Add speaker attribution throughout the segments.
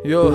Speaker 1: Yo.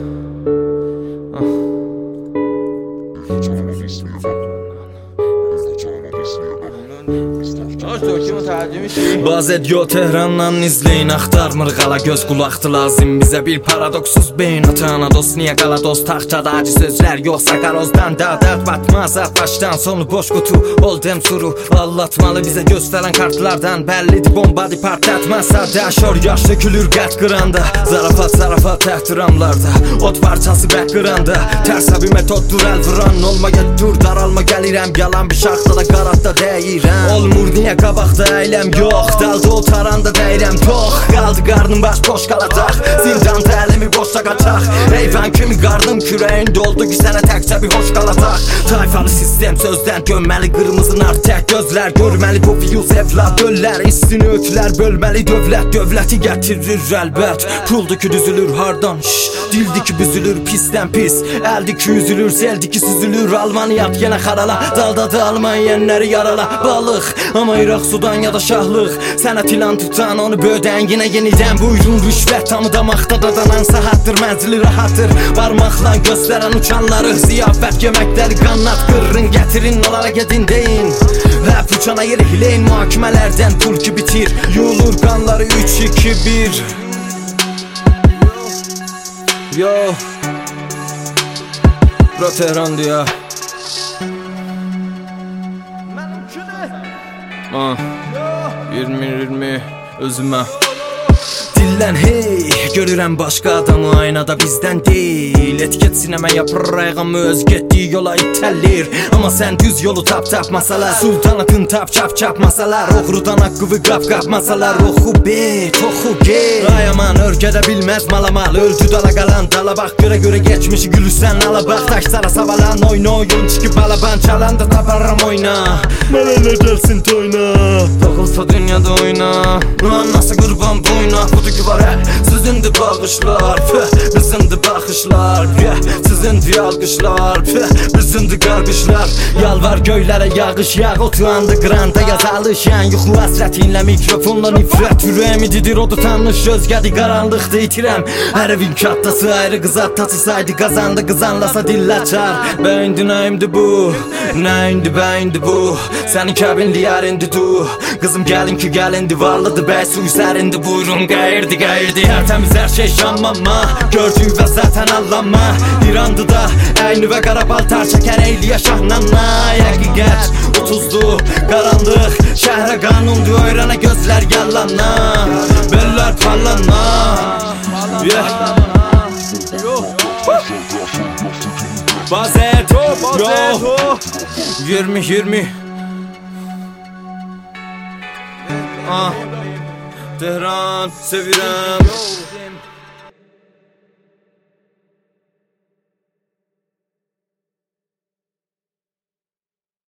Speaker 1: Bazet yo Tehrandan izleyin axtarmır qala göz qulaqdı lazım bizə bir paradoksuz beyin atana dost niyə qala dost taxtada acı sözlər yoxsa qarozdan da dərd batmaz başdan sonu boş qutu ol dem suru allatmalı bizə göstərən kartlardan bəllidir bombadı partlatmasa daşor yaş dökülür qət qıranda zarafat ehtiramlarda ot parçası bək qıranda tərsə bir metoddur əl vuran olmaya dur daralma gəlirəm yalan bir şaxtada qaratda deyirəm olmur niyə qabaqda əyləm yox dalda o taranda deyirəm tox qaldı qarnım baş boş qalacaq zindanda əlimi boşda qaçaq heyvan kimi qarnım kürəyin doldu ki sənə təkcə bir hoş qalacaq tayfalı sistem sözdən gömməli qırmızı nar tək gözlər görməli bu fiyuz evlad döllər istini ötülər bölməli dövləti gətirir əlbət puldu ki düzülür hardan dildi ki büzülür pisdən pis əldi ki üzülür seldi ki süzülür Almaniyat yenə xarala daldadı Almanyenləri yarala balıq ama İraq sudan ya da şahlıq sənət ilan tutan onu bödən yenidən buyurun rüşvət tamı damaqda dadanan saatdır mənzili rahattır barmaqla göstərən uçanları ziyafət yeməkləri qannat qırrın gətirin onlara gedin deyin hep uçana yeri hileyin muhakimələrdən pul ki bitir yulur qanları 3-2-1 Yo Bura Tehran'dı ya 20 özümə Dildən hey görürəm başqa adamı aynada bizdən deyil etiket sinəmə yapır rayğamı öz getdiyi yola itəllir amma sən düz yolu tapmasalar sultanatın çap masalar oğrudan haqqıvı qap masalar oxu bet oxu get ay aman örgədə bilməz malamal öldü dala qalan dala bax görə geçmişi gülürsən ala bax taşlara savalan oyun çıxıb balaban çalanda tabarram oyna mənə nə gəlsin toyna dağılsa dünyada oyna nasıl qurban boyna budur ki var sizindir bağışlar bizimdir baxışlar sizindir alqışlar bizimdir qarqışlar yalvar göylərə yağış yağ otuanda qıranda yazalışan yuxu həsrətinlə mikrofonla nifrət ürəyimi didir o da tanış özgədi qaranlıqda itirəm hər evin kattası ayrı qız attası saydı qazandı qızanlasa dilləçar bəyindi nəyimdi bu nəyindi bəyindi bu sənin kəbinli yarindi du qızım gəlin ki gəlindi varlıdı bəy su sərindi buyurun qayırdı her temiz her şey şammama gördüğü ve zaten allama İrandı da aynı ve qarabal çeker eyliye şahnanma həqiqət 30'lu qaranlıq şəhərə qanundu öyrənə gözlər yallanma bellər parlanma Bazeto 20 Tehran sevirəm